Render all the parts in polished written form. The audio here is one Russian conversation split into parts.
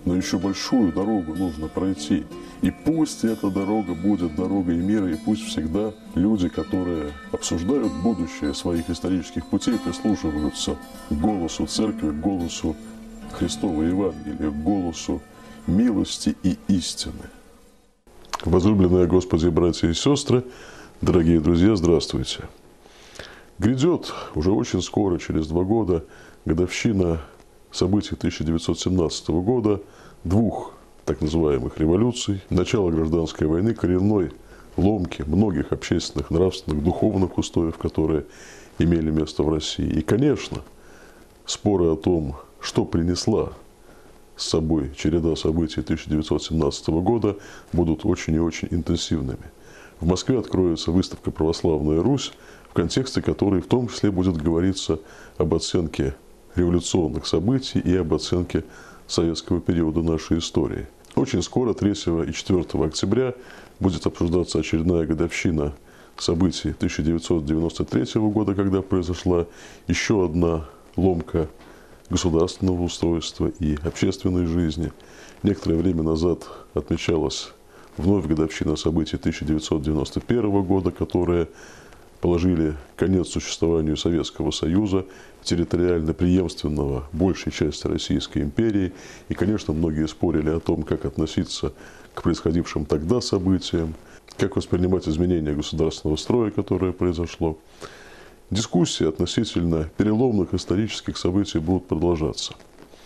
но еще большую дорогу нужно пройти. И пусть эта дорога будет дорогой мира, и пусть всегда люди, которые обсуждают будущее своих исторических путей, прислушиваются к голосу Церкви, к голосу Христова Евангелия, к голосу милости и истины. Возлюбленные Господи, братья и сестры, дорогие друзья, здравствуйте! Грядет уже очень скоро, через 2 года, годовщина событий 1917 года, 2 так называемых революций, начала гражданской войны, коренной ломки многих общественных, нравственных, духовных устоев, которые имели место в России. И, конечно, споры о том, что принесла с собой череда событий 1917 года, будут очень и очень интенсивными. В Москве откроется выставка «Православная Русь», в контексте которой в том числе будет говориться об оценке революционных событий и об оценке советского периода нашей истории. Очень скоро, 3 и 4 октября, будет обсуждаться очередная годовщина событий 1993 года, когда произошла еще одна ломка государственного устройства и общественной жизни. Некоторое время назад отмечалась вновь годовщина событий 1991 года, которые положили конец существованию Советского Союза, территориально преемственного большей части Российской империи. И, конечно, многие спорили о том, как относиться к происходившим тогда событиям, как воспринимать изменения государственного строя, которое произошло. Дискуссии относительно переломных исторических событий будут продолжаться.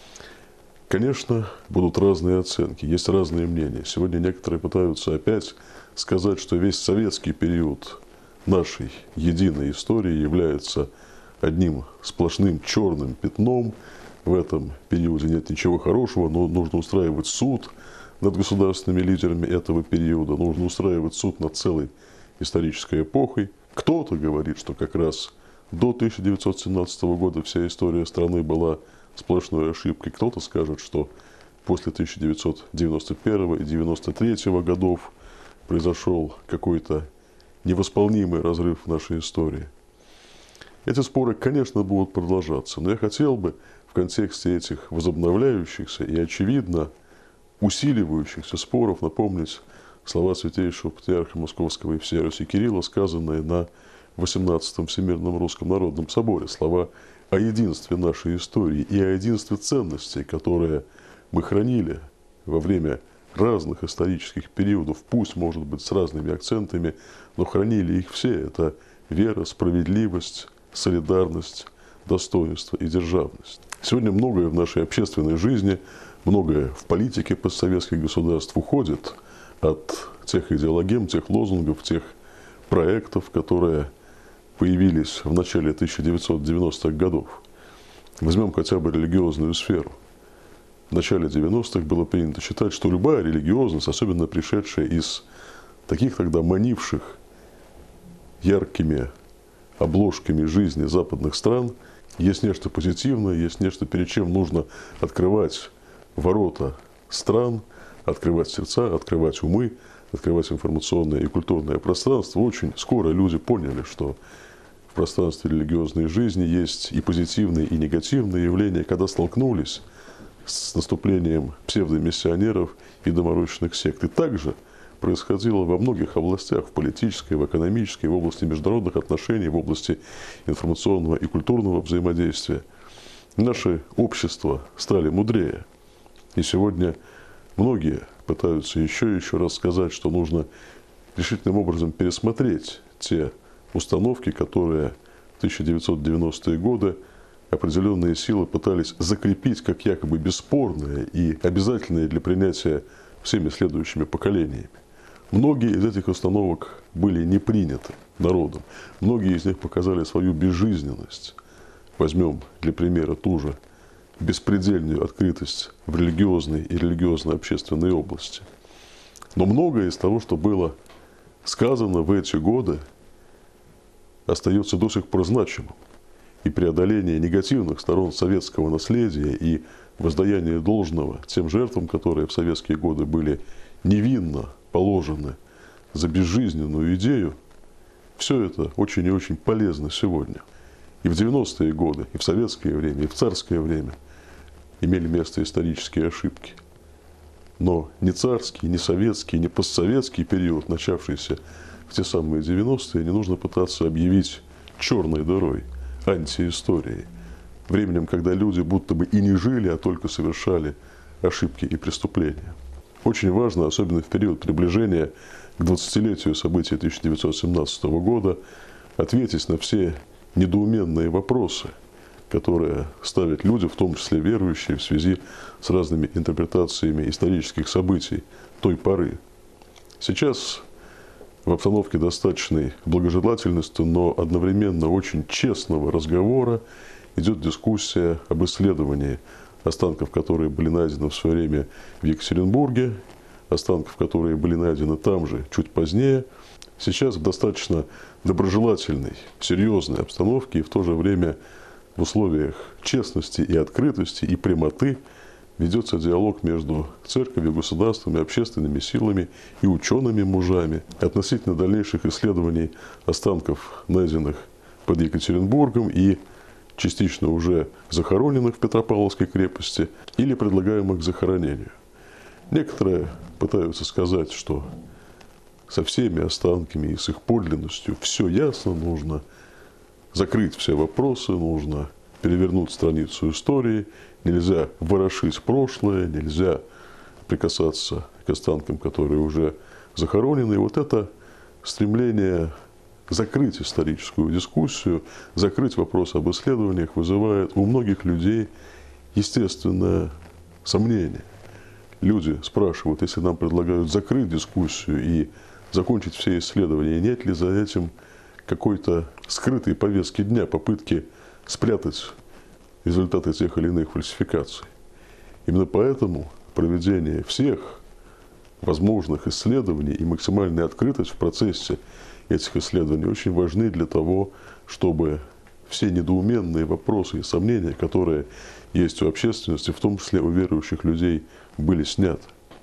Конечно, будут разные оценки, есть разные мнения. Сегодня некоторые пытаются опять сказать, что весь советский период нашей единой истории является одним сплошным черным пятном. В этом периоде нет ничего хорошего, но нужно устраивать суд над государственными лидерами этого периода, нужно устраивать суд над целой исторической эпохой. Кто-то говорит, что как раз до 1917 года вся история страны была сплошной ошибкой. Кто-то скажет, что после 1991 и 1993 годов произошел какой-то невосполнимый разрыв в нашей истории. Эти споры, конечно, будут продолжаться, но я хотел бы в контексте этих возобновляющихся и, очевидно, усиливающихся споров напомнить слова святейшего патриарха Московского и всей Руси Кирилла, сказанные на 18-м Всемирном Русском Народном Соборе, слова о единстве нашей истории и о единстве ценностей, которые мы хранили во время разных исторических периодов, пусть, может быть, с разными акцентами, но хранили их все. Это вера, справедливость, солидарность, достоинство и державность. Сегодня многое в нашей общественной жизни, многое в политике постсоветских государств уходит от тех идеологем, тех лозунгов, тех проектов, которые появились в начале 1990-х годов. Возьмем хотя бы религиозную сферу. В начале 90-х было принято считать, что любая религиозность, особенно пришедшая из таких тогда манивших яркими обложками жизни западных стран, есть нечто позитивное, есть нечто, перед чем нужно открывать ворота стран, открывать сердца, открывать умы, открывать информационное и культурное пространство. Очень скоро люди поняли, что в пространстве религиозной жизни есть и позитивные, и негативные явления, когда столкнулись с наступлением псевдомиссионеров и доморощенных сект. И также происходило во многих областях, в политической, в экономической, в области международных отношений, в области информационного и культурного взаимодействия. Наши общества стали мудрее. И сегодня многие пытаются еще и еще раз сказать, что нужно решительным образом пересмотреть те установки, которые в 1990-е годы определенные силы пытались закрепить как якобы бесспорные и обязательные для принятия всеми следующими поколениями. Многие из этих установок были не приняты народом. Многие из них показали свою безжизненность. Возьмем для примера ту же беспредельную открытость в религиозной и религиозно-общественной области. Но многое из того, что было сказано в эти годы, остается до сих пор значимым. И преодоление негативных сторон советского наследия и воздаяние должного тем жертвам, которые в советские годы были невинно положены за безжизненную идею, все это очень и очень полезно сегодня. И в 90-е годы, и в советское время, и в царское время имели место исторические ошибки. Но ни царский, ни советский, ни постсоветский период, начавшийся в те самые 90-е, не нужно пытаться объявить черной дырой, антиисторией. Временем, когда люди будто бы и не жили, а только совершали ошибки и преступления. Очень важно, особенно в период приближения к 20-летию событий 1917 года, ответить на все недоуменные вопросы, которые ставят люди, в том числе верующие, в связи с разными интерпретациями исторических событий той поры. Сейчас в обстановке достаточной благожелательности, но одновременно очень честного разговора идет дискуссия об исследовании останков, которые были найдены в свое время в Екатеринбурге, останков, которые были найдены там же чуть позднее. Сейчас в достаточно доброжелательной, серьезной обстановке и в то же время в условиях честности и открытости и прямоты ведется диалог между церковью, государством, общественными силами и учеными-мужами относительно дальнейших исследований останков, найденных под Екатеринбургом и частично уже захороненных в Петропавловской крепости или предлагаемых к захоронению. Некоторые пытаются сказать, что со всеми останками и с их подлинностью все ясно, нужно закрыть все вопросы, нужно перевернуть страницу истории, нельзя ворошить прошлое, нельзя прикасаться к останкам, которые уже захоронены. И вот это стремление закрыть историческую дискуссию, закрыть вопрос об исследованиях вызывает у многих людей естественное сомнение. Люди спрашивают, если нам предлагают закрыть дискуссию и закончить все исследования, нет ли за этим какой-то скрытой повестки дня, попытки спрятать результаты тех или иных фальсификаций. Именно поэтому проведение всех возможных исследований и максимальная открытость в процессе этих исследований очень важны для того, чтобы все недоуменные вопросы и сомнения, которые есть у общественности, в том числе у верующих людей, были сняты.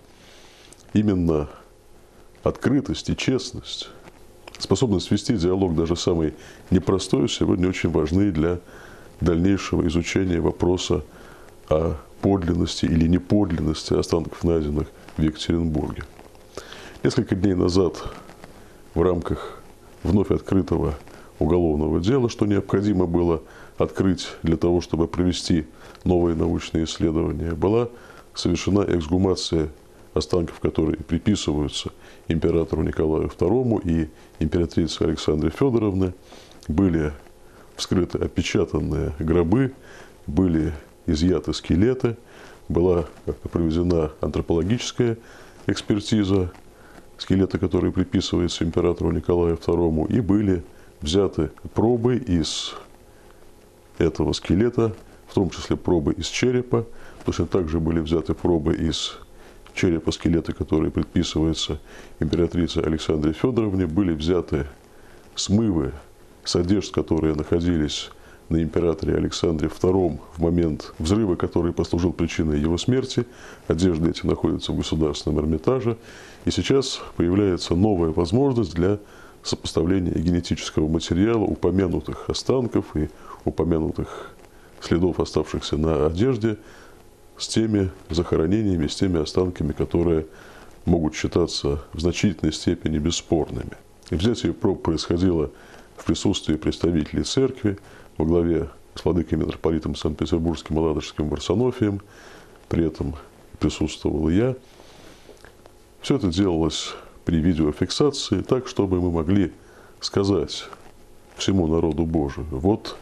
Именно открытость и честность, способность вести диалог даже самый непростой, сегодня очень важны для дальнейшего изучения вопроса о подлинности или неподлинности останков, найденных в Екатеринбурге. Несколько дней назад в рамках вновь открытого уголовного дела, что необходимо было открыть для того, чтобы провести новые научные исследования, была совершена эксгумация останков, которые приписываются императору Николаю II и императрице Александре Федоровне. Были вскрыты опечатанные гробы, были изъяты скелеты, была проведена антропологическая экспертиза скелета, который приписывается императору Николаю II, и были взяты пробы из этого скелета, в том числе пробы из черепа. Точно так же были взяты пробы из черепа скелета, который предписывается императрице Александре Федоровне, были взяты смывы с одежд, которые находились на императоре Александре II в момент взрыва, который послужил причиной его смерти. Одежды эти находятся в Государственном Эрмитаже. И сейчас появляется новая возможность для сопоставления генетического материала упомянутых останков и упомянутых следов, оставшихся на одежде, с теми захоронениями, с теми останками, которые могут считаться в значительной степени бесспорными. И взятие проб происходило в присутствии представителей церкви во главе с владыкой митрополитом Санкт-Петербургским и Ладожским Варсонофием. При этом присутствовал и я. Все это делалось при видеофиксации, так, чтобы мы могли сказать всему народу Божию: вот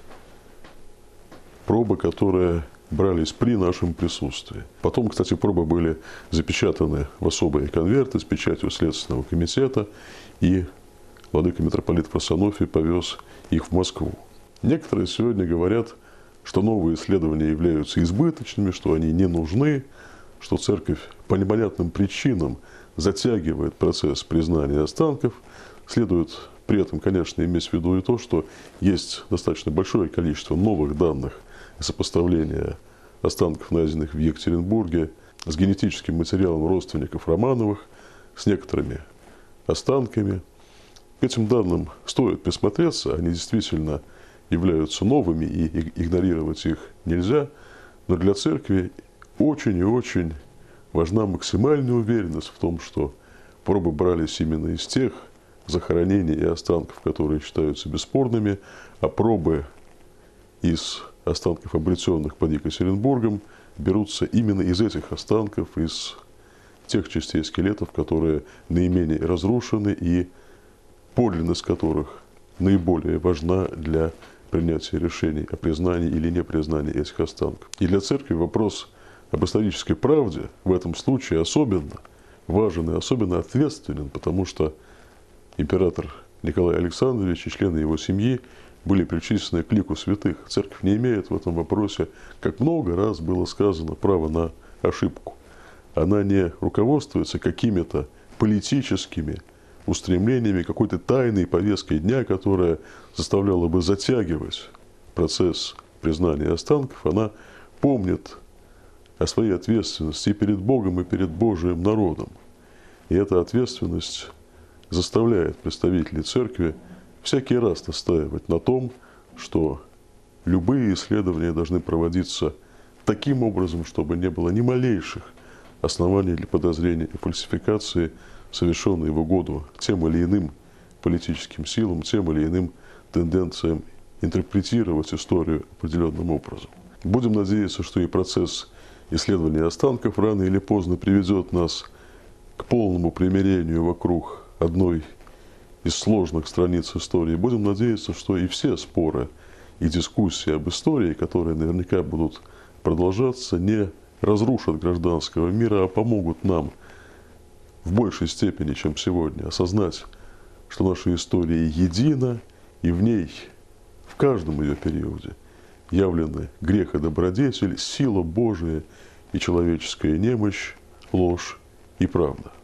пробы, которые брались при нашем присутствии. Потом, кстати, пробы были запечатаны в особые конверты с печатью Следственного комитета, и владыка митрополит Варсонофий повез их в Москву. Некоторые сегодня говорят, что новые исследования являются избыточными, что они не нужны, что церковь по непонятным причинам затягивает процесс признания останков. Следует при этом, конечно, иметь в виду и то, что есть достаточно большое количество новых данных и сопоставления останков, найденных в Екатеринбурге, с генетическим материалом родственников Романовых, с некоторыми останками. К этим данным стоит присмотреться, они действительно являются новыми, и игнорировать их нельзя, но для церкви очень и очень важна максимальная уверенность в том, что пробы брались именно из тех захоронений и останков, которые считаются бесспорными, а пробы из останков, обретенных под Екатеринбургом, берутся именно из этих останков, из тех частей скелетов, которые наименее разрушены и подлинность которых наиболее важна для принятия решений о признании или непризнании этих останков. И для церкви вопрос об исторической правде в этом случае особенно важен и особенно ответственен, потому что император Николай Александрович и члены его семьи были причислены к лику святых. Церковь не имеет в этом вопросе, как много раз было сказано, права на ошибку. Она не руководствуется какими-то политическими устремлениями, какой-то тайной повесткой дня, которая заставляла бы затягивать процесс признания останков. Она помнит о своей ответственности и перед Богом, и перед Божиим народом. И эта ответственность заставляет представителей церкви всякий раз настаивать на том, что любые исследования должны проводиться таким образом, чтобы не было ни малейших оснований для подозрения и фальсификации, совершенной в угоду тем или иным политическим силам, тем или иным тенденциям интерпретировать историю определенным образом. Будем надеяться, что и процесс исследования останков рано или поздно приведет нас к полному примирению вокруг одной из сложных страниц истории. Будем надеяться, что и все споры и дискуссии об истории, которые наверняка будут продолжаться, не разрушат гражданского мира, а помогут нам в большей степени, чем сегодня, осознать, что наша история едина, и в ней, в каждом ее периоде, явлены грех и добродетель, сила Божия и человеческая немощь, ложь и правда.